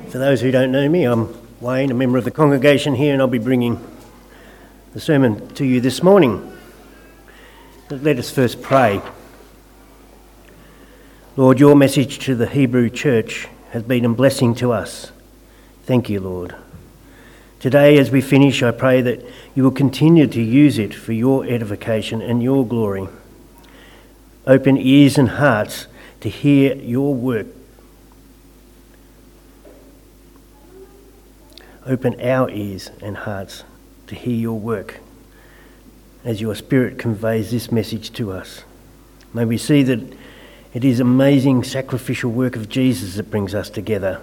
For those who don't know me, I'm Wayne, a member of the congregation here, and I'll be bringing the sermon to you this morning. But let us first pray. Lord, your message to the Hebrew church has been a blessing to us. Thank you, Lord. Today, as we finish, I pray that you will continue to use it for your edification and your glory. Open ears and hearts to hear your work. Open our ears and hearts to hear your work as your Spirit conveys this message to us. May we see that it is amazing sacrificial work of Jesus that brings us together,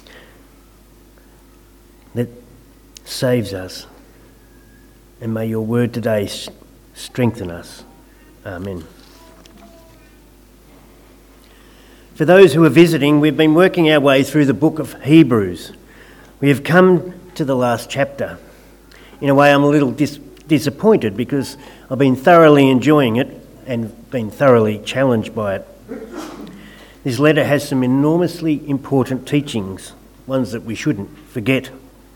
that saves us. And may your word today strengthen us. Amen. For those who are visiting, we've been working our way through the book of Hebrews. We have come to the last chapter. In a way, I'm a little disappointed because I've been thoroughly enjoying it and been thoroughly challenged by it. This letter has some enormously important teachings, ones that we shouldn't forget.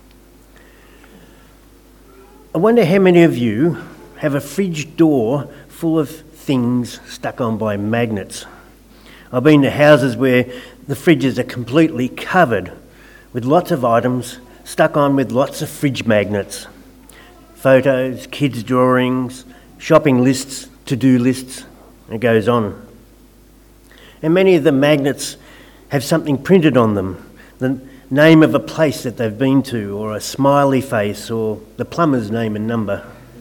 I wonder how many of you have a fridge door full of things stuck on by magnets. I've been to houses where the fridges are completely covered with lots of items stuck on with lots of fridge magnets. Photos, kids' drawings, shopping lists, to-do lists, it goes on. And many of the magnets have something printed on them, the name of a place that they've been to, or a smiley face, or the plumber's name and number.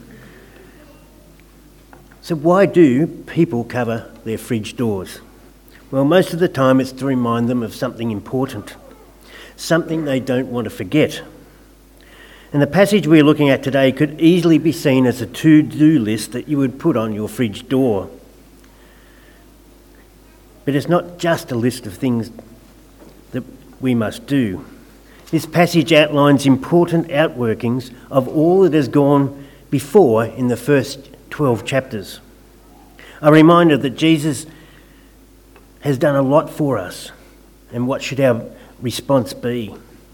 So why do people cover their fridge doors? Well, most of the time it's to remind them of something important, something they don't want to forget. And the passage we're looking at today could easily be seen as a to-do list that you would put on your fridge door. But it's not just a list of things that we must do. This passage outlines important outworkings of all that has gone before in the first 12 chapters. A reminder that Jesus has done a lot for us, and what should our response be?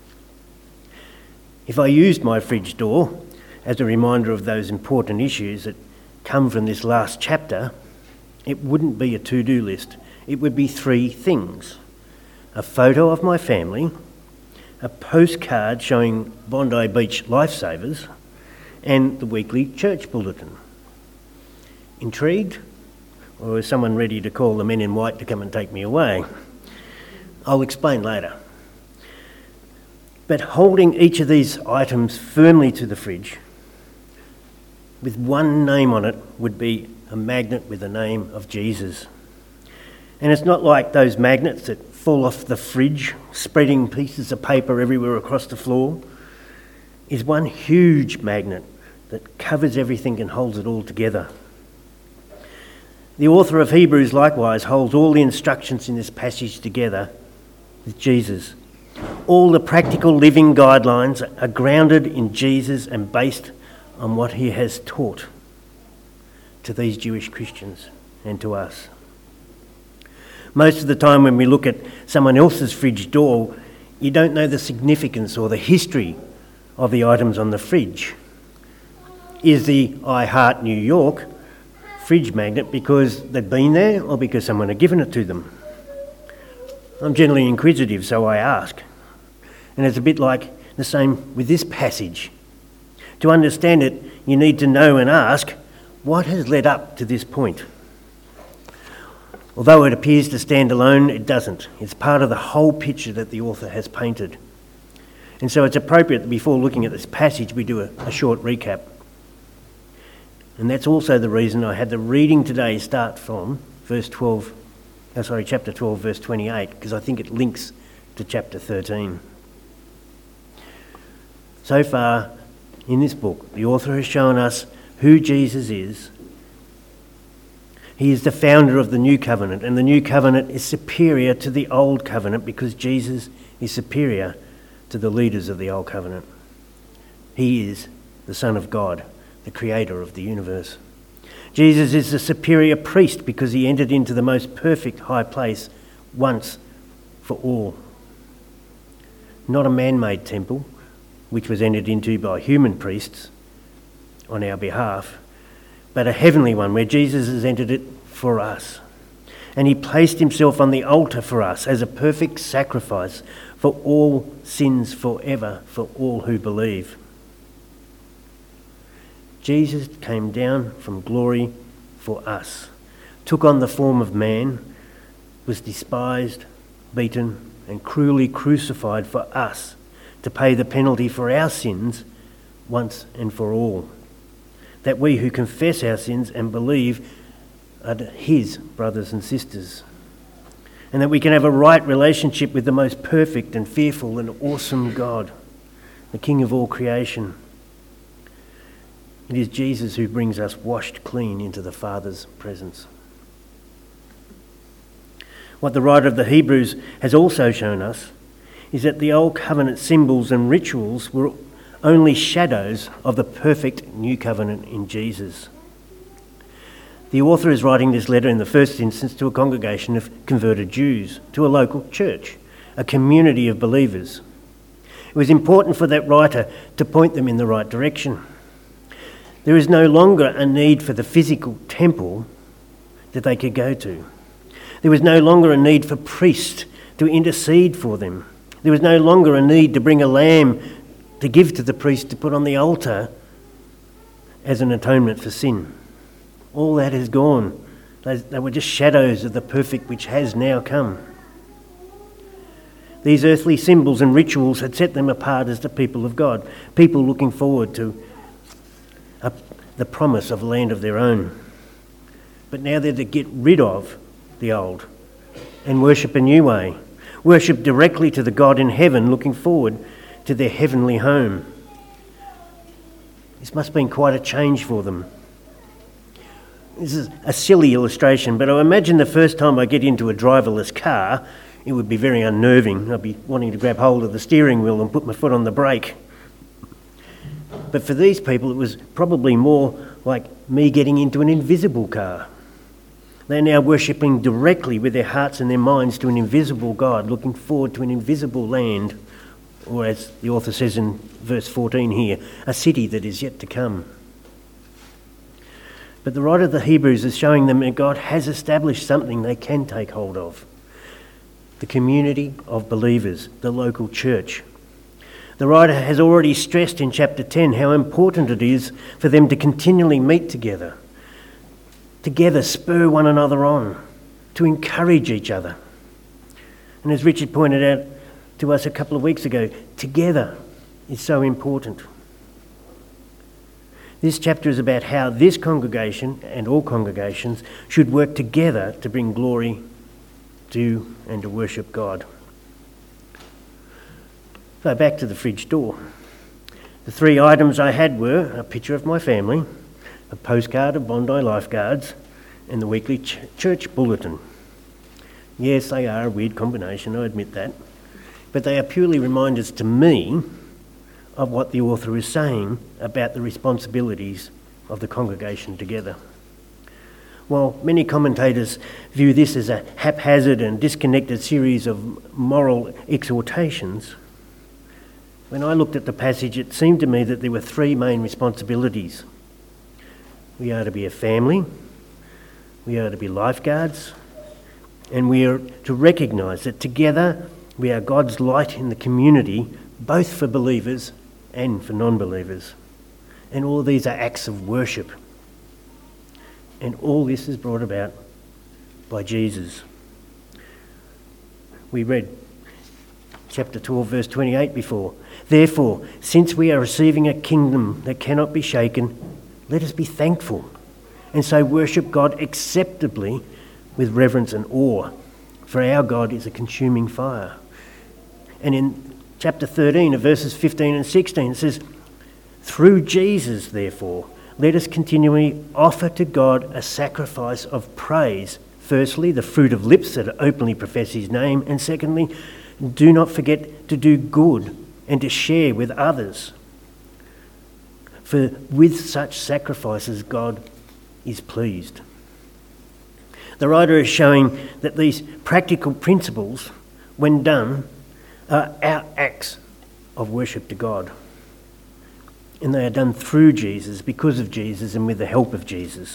If I used my fridge door as a reminder of those important issues that come from this last chapter, it wouldn't be a to-do list. It would be three things: a photo of my family, a postcard showing Bondi Beach lifesavers, and the weekly church bulletin. Intrigued? Or is someone ready to call the men in white to come and take me away? I'll explain later. But holding each of these items firmly to the fridge with one name on it would be a magnet with the name of Jesus. And it's not like those magnets that fall off the fridge, spreading pieces of paper everywhere across the floor. It's one huge magnet that covers everything and holds it all together. The author of Hebrews likewise holds all the instructions in this passage together with Jesus. All the practical living guidelines are grounded in Jesus and based on what he has taught to these Jewish Christians and to us. Most of the time when we look at someone else's fridge door, you don't know the significance or the history of the items on the fridge. Is the I Heart New York fridge magnet because they've been there or because someone had given it to them? I'm generally inquisitive, so I ask. And it's a bit like the same with this passage. To understand it, you need to know and ask, what has led up to this point? Although it appears to stand alone, it doesn't. It's part of the whole picture that the author has painted. And so it's appropriate that before looking at this passage, we do a short recap. And that's also the reason I had the reading today start from chapter 12, verse 28, because I think it links to chapter 13. So far in this book, the author has shown us who Jesus is. He is the founder of the new covenant, and the new covenant is superior to the old covenant because Jesus is superior to the leaders of the old covenant. He is the Son of God, the creator of the universe. Jesus is the superior priest because he entered into the most perfect high place once for all. not a man-made temple, which was entered into by human priests on our behalf, but a heavenly one where Jesus has entered it for us. And he placed himself on the altar for us as a perfect sacrifice for all sins forever, for all who believe. Jesus came down from glory for us, took on the form of man, was despised, beaten, and cruelly crucified for us to pay the penalty for our sins once and for all, that we who confess our sins and believe are his brothers and sisters, and that we can have a right relationship with the most perfect and fearful and awesome God, the King of all creation. It is Jesus who brings us washed clean into the Father's presence. What the writer of the Hebrews has also shown us is that the old covenant symbols and rituals were only shadows of the perfect new covenant in Jesus. The author is writing this letter in the first instance to a congregation of converted Jews, to a local church, a community of believers. It was important for that writer to point them in the right direction. There is no longer a need for the physical temple that they could go to. There was no longer a need for priests to intercede for them. There was no longer a need to bring a lamb to give to the priest to put on the altar as an atonement for sin. All that is gone. They were just shadows of the perfect which has now come. These earthly symbols and rituals had set them apart as the people of God, people looking forward to the promise of a land of their own. But now they're to get rid of the old and worship a new way. Worship directly to the God in heaven, looking forward to their heavenly home. This must have been quite a change for them. This is a silly illustration, but I imagine the first time I get into a driverless car, it would be very unnerving. I'd be wanting to grab hold of the steering wheel and put my foot on the brake. But for these people, it was probably more like me getting into an invisible car. They're now worshipping directly with their hearts and their minds to an invisible God, looking forward to an invisible land, or as the author says in verse 14 here, a city that is yet to come. But the writer of the Hebrews is showing them that God has established something they can take hold of. The community of believers, the local church. The writer has already stressed in chapter 10 how important it is for them to continually meet together spur one another on, to encourage each other. And as Richard pointed out to us a couple of weeks ago, together is so important. This chapter is about how this congregation and all congregations should work together to bring glory to and to worship God. So back to the fridge door. The three items I had were a picture of my family, a postcard of Bondi Lifeguards, and the weekly church bulletin. Yes, they are a weird combination, I admit that, but they are purely reminders to me of what the author is saying about the responsibilities of the congregation together. While many commentators view this as a haphazard and disconnected series of moral exhortations, when I looked at the passage, it seemed to me that there were three main responsibilities. We are to be a family, we are to be lifeguards, and we are to recognise that together we are God's light in the community, both for believers and for non-believers. And all of these are acts of worship. And all this is brought about by Jesus. We read chapter 12, verse 28 before. Therefore, since we are receiving a kingdom that cannot be shaken, let us be thankful and so worship God acceptably with reverence and awe, for our God is a consuming fire. And in chapter 13 of verses 15 and 16 it says, through Jesus, therefore, let us continually offer to God a sacrifice of praise. Firstly, the fruit of lips that openly profess his name, and secondly, do not forget to do good and to share with others. For with such sacrifices, God is pleased. The writer is showing that these practical principles, when done, are our acts of worship to God. And they are done through Jesus, because of Jesus, and with the help of Jesus.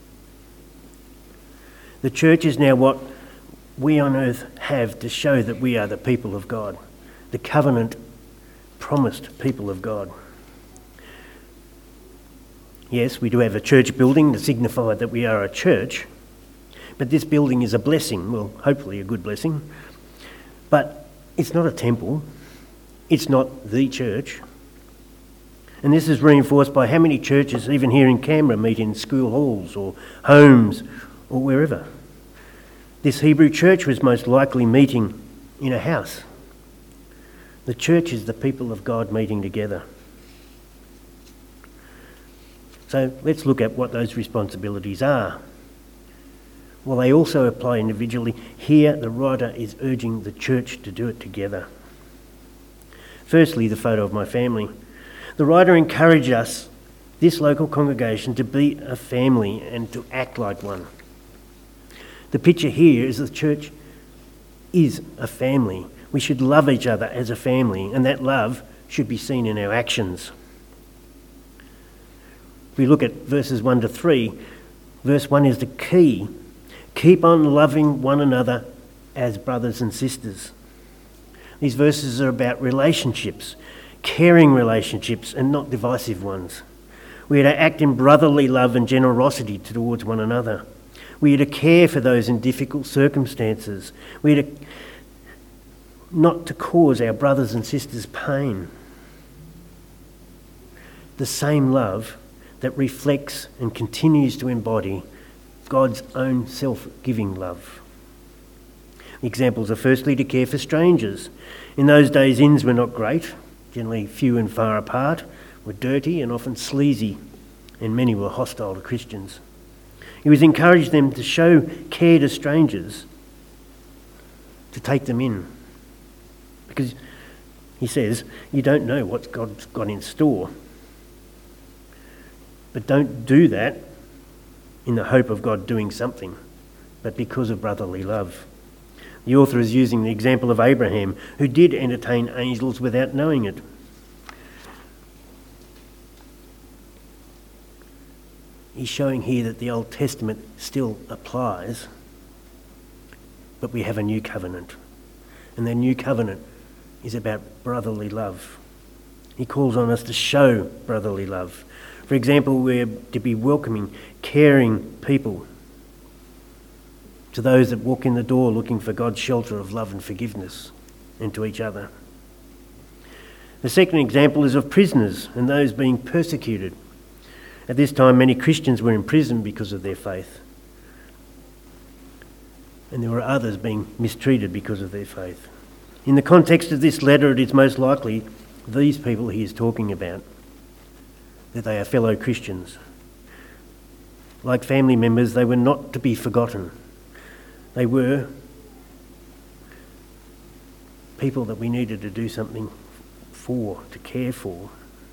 The church is now what we on earth have to show that we are the people of God, the covenant promised people of God. Yes, we do have a church building to signify that we are a church, but this building is a blessing, well, hopefully a good blessing, but it's not a temple, it's not the church. And this is reinforced by how many churches, even here in Canberra, meet in school halls or homes or wherever. This Hebrew church was most likely meeting in a house. The church is the people of God meeting together. So let's look at what those responsibilities are. Well, they also apply individually. Here, the writer is urging the church to do it together. Firstly, the photo of my family. The writer encouraged us, this local congregation, to be a family and to act like one. The picture here is the church is a family. We should love each other as a family, and that love should be seen in our actions. If we look at verses 1 to 3, verse 1 is the key. Keep on loving one another as brothers and sisters. These verses are about relationships, caring relationships, and not divisive ones. We are to act in brotherly love and generosity towards one another. We are to care for those in difficult circumstances. We are to not to cause our brothers and sisters pain. The same love that reflects and continues to embody God's own self-giving love. Examples are firstly to care for strangers. In those days, inns were not great, generally few and far apart, were dirty and often sleazy, and many were hostile to Christians. He was encouraging them to show care to strangers, to take them in. Because he says, you don't know what God's got in store. But don't do that in the hope of God doing something, but because of brotherly love. The author is using the example of Abraham, who did entertain angels without knowing it. He's showing here that the Old Testament still applies, but we have a new covenant. And that new covenant is about brotherly love. He calls on us to show brotherly love. For example, we're to be welcoming, caring people, to those that walk in the door looking for God's shelter of love and forgiveness, and to each other. The second example is of prisoners and those being persecuted. At this time, many Christians were in prison because of their faith, and there were others being mistreated because of their faith. In the context of this letter, it is most likely these people he is talking about, that they are fellow Christians. Like family members, they were not to be forgotten. They were people that we needed to do something for, to care for.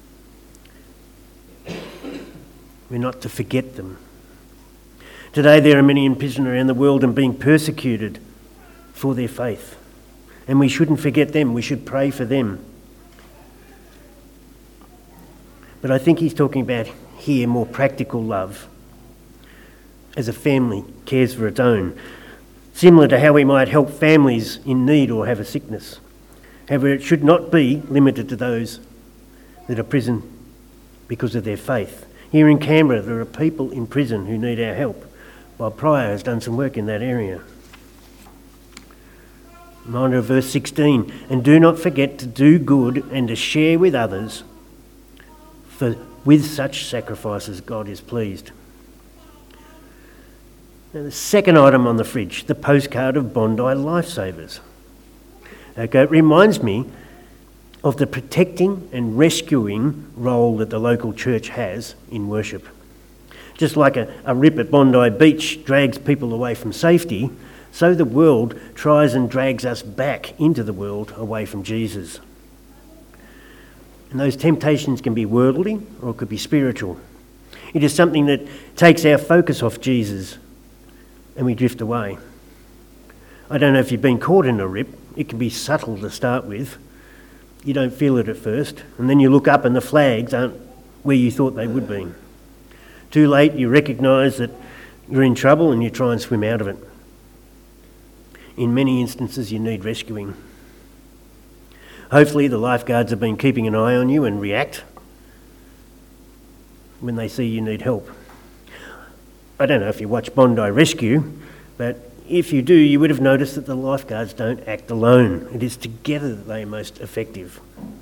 We're not to forget them. Today there are many in prison around the world and being persecuted for their faith. And we shouldn't forget them, we should pray for them. But I think he's talking about here more practical love, as a family cares for its own, similar to how we might help families in need or have a sickness. However, it should not be limited to those that are in prison because of their faith. Here in Canberra, there are people in prison who need our help, while Prior has done some work in that area. Reminder of verse 16, and do not forget to do good and to share with others, for with such sacrifices God is pleased. Now, the second item on the fridge, the postcard of Bondi Lifesavers. Okay, it reminds me of the protecting and rescuing role that the local church has in worship. Just like a rip at Bondi Beach drags people away from safety, so the world tries and drags us back into the world away from Jesus. And those temptations can be worldly or it could be spiritual. It is something that takes our focus off Jesus and we drift away. I don't know if you've been caught in a rip. It can be subtle to start with. You don't feel it at first, and then you look up and the flags aren't where you thought they would be. Too late, you recognise that you're in trouble and you try and swim out of it. In many instances, you need rescuing. Hopefully the lifeguards have been keeping an eye on you and react when they see you need help. I don't know if you watch Bondi Rescue, but if you do, you would have noticed that the lifeguards don't act alone. It is together that they are most effective.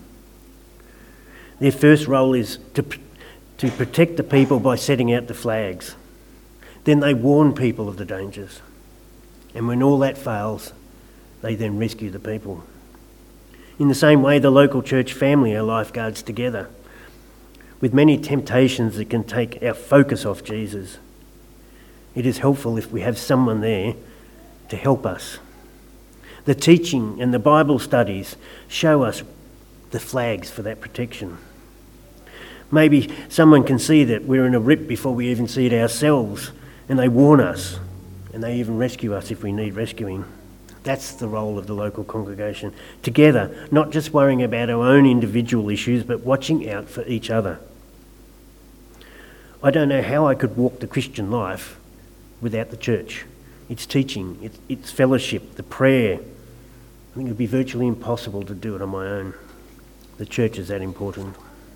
Their first role is to protect the people by setting out the flags. Then they warn people of the dangers. And when all that fails, they then rescue the people. In the same way, the local church family are lifeguards together, with many temptations that can take our focus off Jesus. It is helpful if we have someone there to help us. The teaching and the Bible studies show us the flags for that protection. Maybe someone can see that we're in a rip before we even see it ourselves, and they warn us, and they even rescue us if we need rescuing. That's the role of the local congregation. Together, not just worrying about our own individual issues, but watching out for each other. I don't know how I could walk the Christian life without the church. Its teaching, its fellowship, the prayer. I think it would be virtually impossible to do it on my own. The church is that important.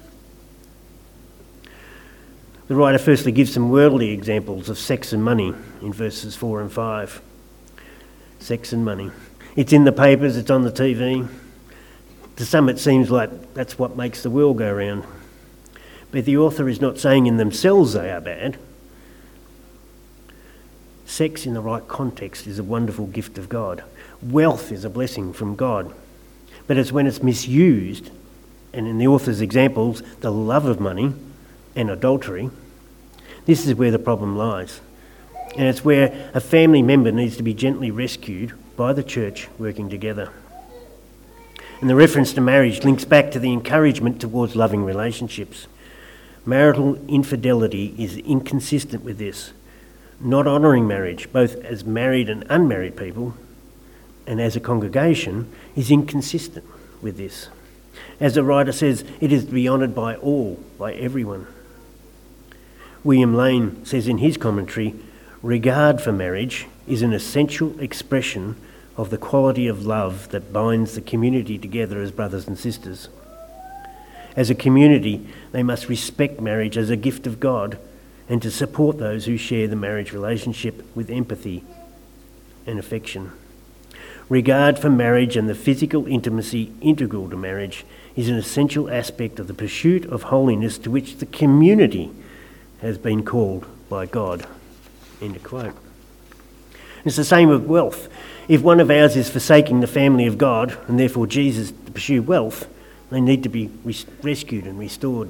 The writer firstly gives some worldly examples of sex and money in verses 4 and 5. Sex and money. It's in the papers, it's on the TV. To some it seems like that's what makes the world go round. But the author is not saying in themselves they are bad. Sex in the right context is a wonderful gift of God. Wealth is a blessing from God. But it's when it's misused, and in the author's examples, the love of money and adultery, this is where the problem lies. And it's where a family member needs to be gently rescued by the church working together. And the reference to marriage links back to the encouragement towards loving relationships. Marital infidelity is inconsistent with this. Not honouring marriage, both as married and unmarried people, and as a congregation, is inconsistent with this. As the writer says, it is to be honoured by all, by everyone. William Lane says in his commentary, regard for marriage is an essential expression of the quality of love that binds the community together as brothers and sisters. As a community, they must respect marriage as a gift of God and to support those who share the marriage relationship with empathy and affection. Regard for marriage and the physical intimacy integral to marriage is an essential aspect of the pursuit of holiness to which the community has been called by God. End of quote. It's the same with wealth. If one of ours is forsaking the family of God, and therefore Jesus, to pursue wealth, they need to be rescued and restored.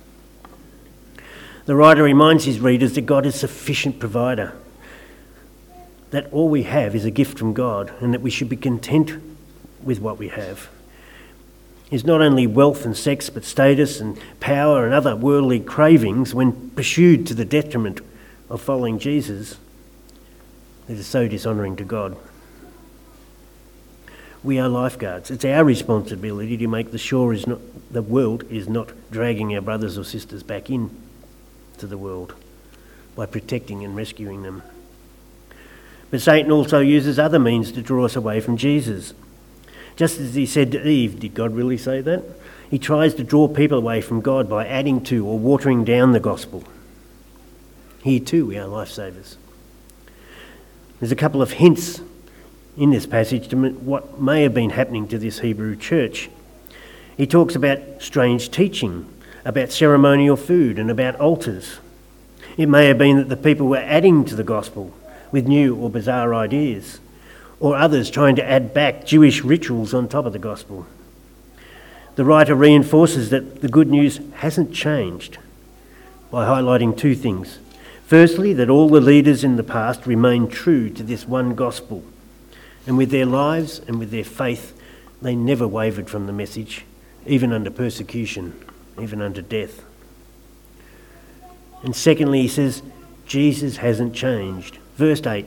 The writer reminds his readers that God is sufficient provider, that all we have is a gift from God, and that we should be content with what we have. It's not only wealth and sex, but status and power and other worldly cravings, when pursued to the detriment of following Jesus, that is so dishonouring to God. We are lifeguards. It's our responsibility to make the world is not dragging our brothers or sisters back in to the world by protecting and rescuing them. But Satan also uses other means to draw us away from Jesus. Just as he said to Eve, did God really say that? He tries to draw people away from God by adding to or watering down the gospel. Here too we are lifesavers. There's a couple of hints in this passage to what may have been happening to this Hebrew church. He talks about strange teaching, about ceremonial food and about altars. It may have been that the people were adding to the gospel with new or bizarre ideas, or others trying to add back Jewish rituals on top of the gospel. The writer reinforces that the good news hasn't changed by highlighting two things. Firstly, that all the leaders in the past remained true to this one gospel, and with their lives and with their faith, they never wavered from the message, even under persecution, even under death. And secondly, he says, Jesus hasn't changed. Verse 8,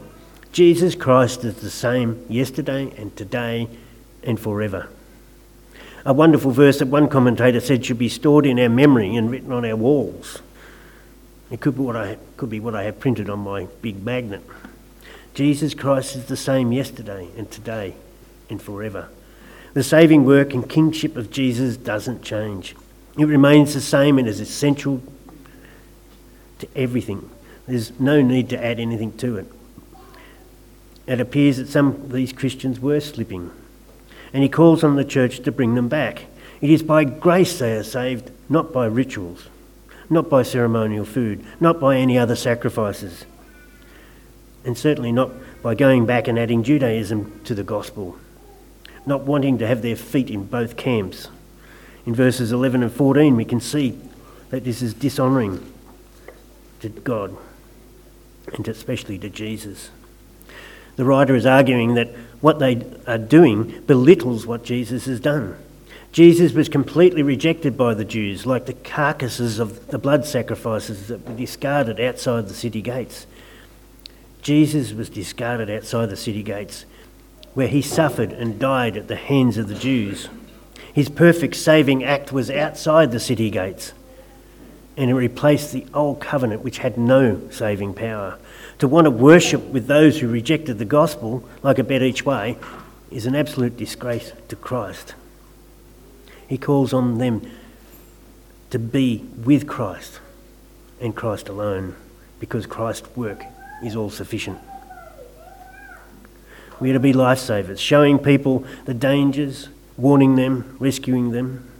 Jesus Christ is the same yesterday and today and forever. A wonderful verse that one commentator said should be stored in our memory and written on our walls. It could be what I have printed on my big magnet. Jesus Christ is the same yesterday and today and forever. The saving work and kingship of Jesus doesn't change. It remains the same and is essential to everything. There's no need to add anything to it. It appears that some of these Christians were slipping, and he calls on the church to bring them back. It is by grace they are saved, not by rituals, not by ceremonial food, not by any other sacrifices, and certainly not by going back and adding Judaism to the gospel, not wanting to have their feet in both camps. In verses 11 and 14 we can see that this is dishonouring to God and especially to Jesus. The writer is arguing that what they are doing belittles what Jesus has done. Jesus was completely rejected by the Jews, like the carcasses of the blood sacrifices that were discarded outside the city gates. Jesus was discarded outside the city gates, where he suffered and died at the hands of the Jews. His perfect saving act was outside the city gates, and it replaced the old covenant which had no saving power. To want to worship with those who rejected the gospel, like a bet each way, is an absolute disgrace to Christ. He calls on them to be with Christ and Christ alone, because Christ's work is all sufficient. We are to be lifesavers, showing people the dangers, warning them, rescuing them.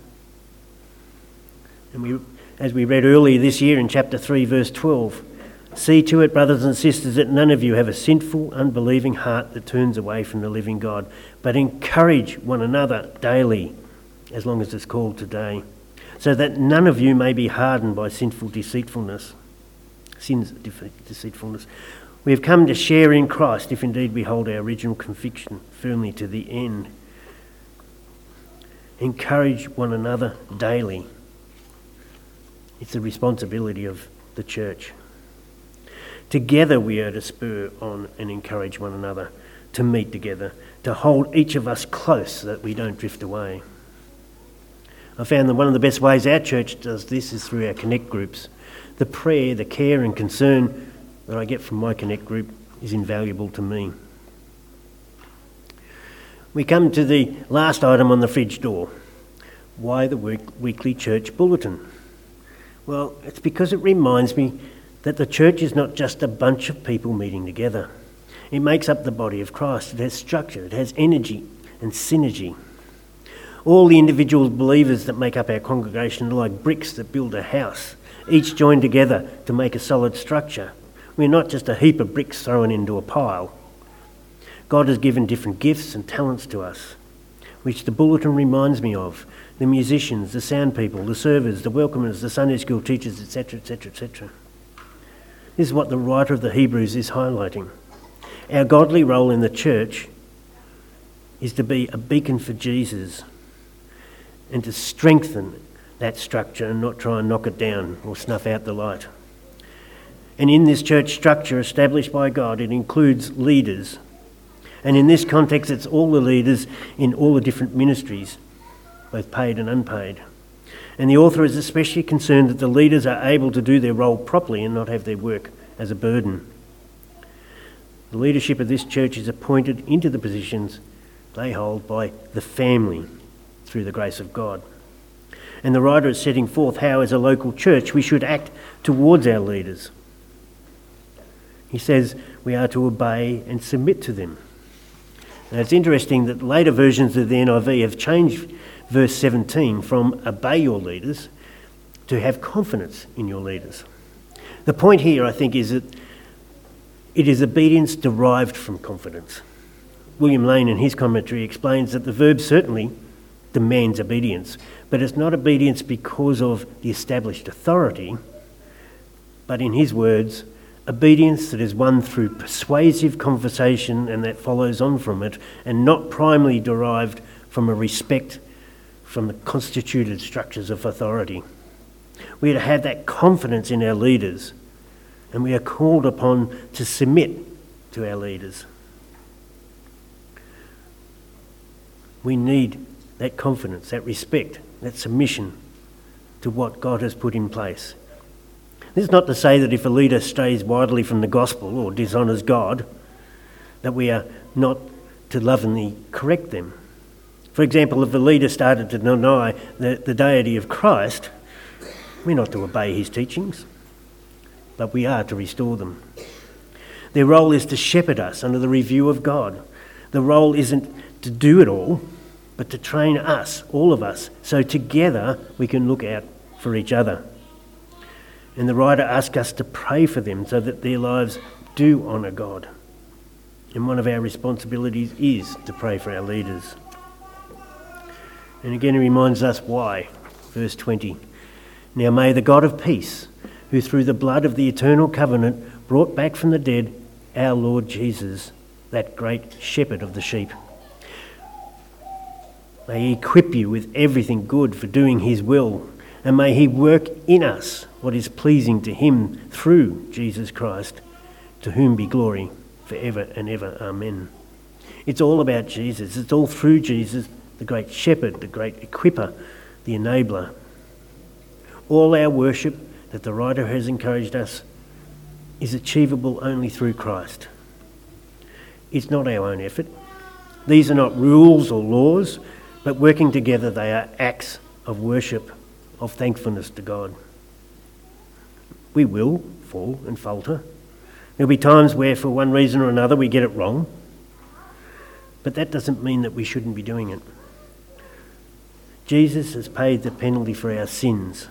And as we read earlier this year in chapter 3, verse 12, see to it, brothers and sisters, that none of you have a sinful, unbelieving heart that turns away from the living God, but encourage one another daily, as long as it's called today, so that none of you may be hardened by sin's deceitfulness. We have come to share in Christ if indeed we hold our original conviction firmly to the end. Encourage one another daily. It's the responsibility of the church. Together we are to spur on and encourage one another, to meet together, to hold each of us close so that we don't drift away. I found that one of the best ways our church does this is through our Connect groups. The prayer, the care and concern that I get from my Connect group is invaluable to me. We come to the last item on the fridge door. Why the weekly church bulletin? Well, it's because it reminds me that the church is not just a bunch of people meeting together. It makes up the body of Christ. It has structure, it has energy and synergy. All the individual believers that make up our congregation are like bricks that build a house, each joined together to make a solid structure. We're not just a heap of bricks thrown into a pile. God has given different gifts and talents to us, which the bulletin reminds me of. The musicians, the sound people, the servers, the welcomers, the Sunday school teachers, etc., etc., etc. This is what the writer of the Hebrews is highlighting. Our godly role in the church is to be a beacon for Jesus and to strengthen that structure and not try and knock it down or snuff out the light. And in this church structure established by God, it includes leaders. And in this context, it's all the leaders in all the different ministries, both paid and unpaid. And the author is especially concerned that the leaders are able to do their role properly and not have their work as a burden. The leadership of this church is appointed into the positions they hold by the family through the grace of God. And the writer is setting forth how, as a local church, we should act towards our leaders. He says we are to obey and submit to them. Now, it's interesting that later versions of the NIV have changed verse 17 from obey your leaders to have confidence in your leaders. The point here, I think, is that it is obedience derived from confidence. William Lane, in his commentary, explains that the verb certainly demands obedience, but it's not obedience because of the established authority, but in his words, obedience that is won through persuasive conversation and that follows on from it, and not primarily derived from a respect from the constituted structures of authority. We are to have that confidence in our leaders, and we are called upon to submit to our leaders. We need that confidence, that respect, that submission to what God has put in place. This is not to say that if a leader strays widely from the gospel or dishonours God, that we are not to lovingly correct them. For example, if a leader started to deny the deity of Christ, we're not to obey his teachings, but we are to restore them. Their role is to shepherd us under the review of God. The role isn't to do it all, but to train us, all of us, so together we can look out for each other. And the writer asks us to pray for them so that their lives do honour God. And one of our responsibilities is to pray for our leaders. And again he reminds us why. Verse 20. Now may the God of peace, who through the blood of the eternal covenant brought back from the dead our Lord Jesus, that great shepherd of the sheep, may he equip you with everything good for doing his will, and may he work in us what is pleasing to him through Jesus Christ, to whom be glory forever and ever. Amen. It's all about Jesus. It's all through Jesus, the great shepherd, the great equipper, the enabler. All our worship that the writer has encouraged us is achievable only through Christ. It's not our own effort. These are not rules or laws, but working together they are acts of worship, of thankfulness to God. We will fall and falter. There'll be times where for one reason or another we get it wrong, but that doesn't mean that we shouldn't be doing it. Jesus has paid the penalty for our sins.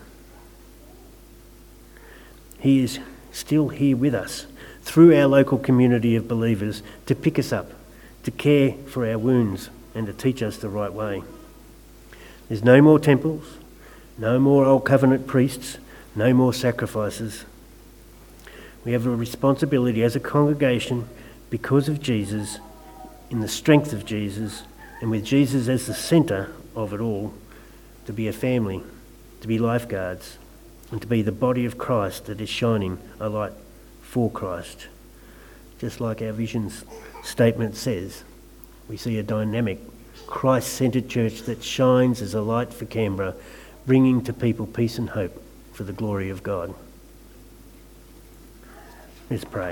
He is still here with us through our local community of believers to pick us up, to care for our wounds and to teach us the right way. There's no more temples, no more old covenant priests, no more sacrifices. We have a responsibility as a congregation because of Jesus, in the strength of Jesus, and with Jesus as the centre of it all, to be a family, to be lifeguards, and to be the body of Christ that is shining a light for Christ. Just like our vision's statement says, we see a dynamic, Christ-centred church that shines as a light for Canberra, bringing to people peace and hope for the glory of God. Let's pray.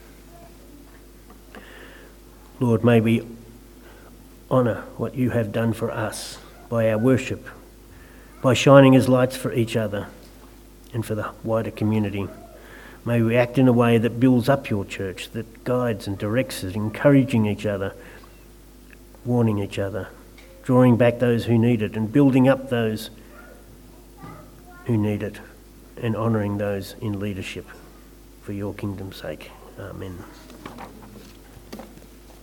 Lord, may we honour what you have done for us by our worship, by shining as lights for each other and for the wider community. May we act in a way that builds up your church, that guides and directs it, encouraging each other, warning each other, drawing back those who need it and building up those who need it, and honouring those in leadership for your kingdom's sake. Amen.